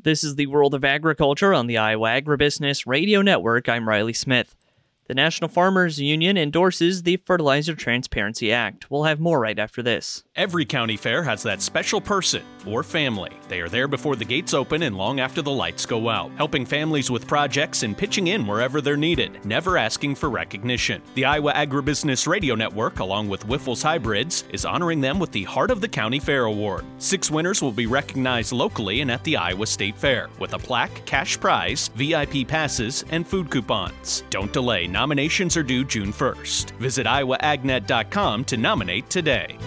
This is the World of Agriculture on the Iowa Agribusiness Radio Network. I'm Riley Smith. The National Farmers Union endorses the Fertilizer Transparency Act. We'll have more right after this. Every county fair has that special person or family. They are there before the gates open and long after the lights go out, helping families with projects and pitching in wherever they're needed, never asking for recognition. The Iowa Agribusiness Radio Network, along with Wyffels Hybrids, is honoring them with the Heart of the County Fair Award. 6 winners will be recognized locally and at the Iowa State Fair, with a plaque, cash prize, VIP passes, and food coupons. Don't delay. Nominations are due June 1st. Visit iowaagnet.com to nominate today.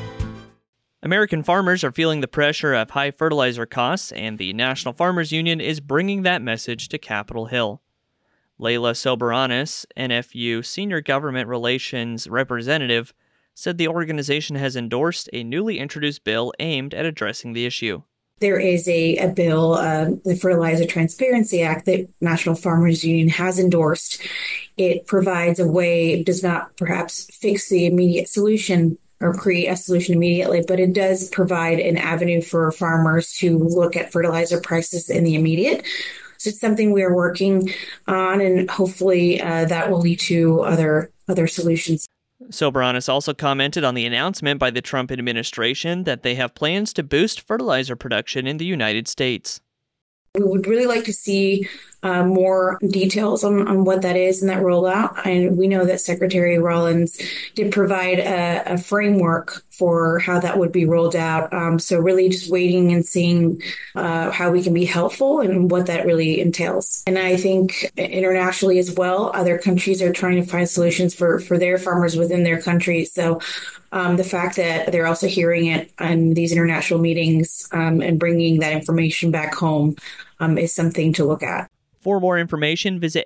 American farmers are feeling the pressure of high fertilizer costs, and the National Farmers Union is bringing that message to Capitol Hill. Leila Soberanis, NFU Senior Government Relations Representative, said the organization has endorsed a newly introduced bill aimed at addressing the issue. There is a bill, the Fertilizer Transparency Act, that National Farmers Union has endorsed. It provides a way, it does not perhaps fix the immediate solution or create a solution immediately, but it does provide an avenue for farmers to look at fertilizer prices in the immediate. So it's something we are working on, and hopefully that will lead to other solutions. Soberanis also commented on the announcement by the Trump administration that they have plans to boost fertilizer production in the United States. We would really like to see more details on what that is and that rollout. And we know that Secretary Rollins did provide a framework for how that would be rolled out. So really just waiting and seeing how we can be helpful and what that really entails. And I think internationally as well, other countries are trying to find solutions for their farmers within their countries. So the fact that they're also hearing it in these international meetings and bringing that information back home is something to look at. For more information, visit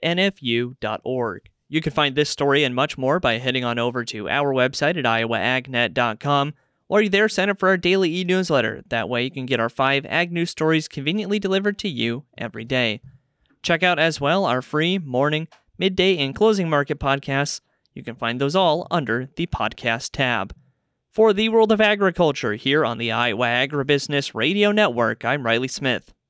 nfu.org. You can find this story and much more by heading on over to our website at iowaagnet.com. While you're there, sign up for our daily e-newsletter. That way you can get our 5 ag news stories conveniently delivered to you every day. Check out as well our free morning, midday, and closing market podcasts. You can find those all under the podcast tab. For the World of Agriculture here on the Iowa Agribusiness Radio Network, I'm Riley Smith.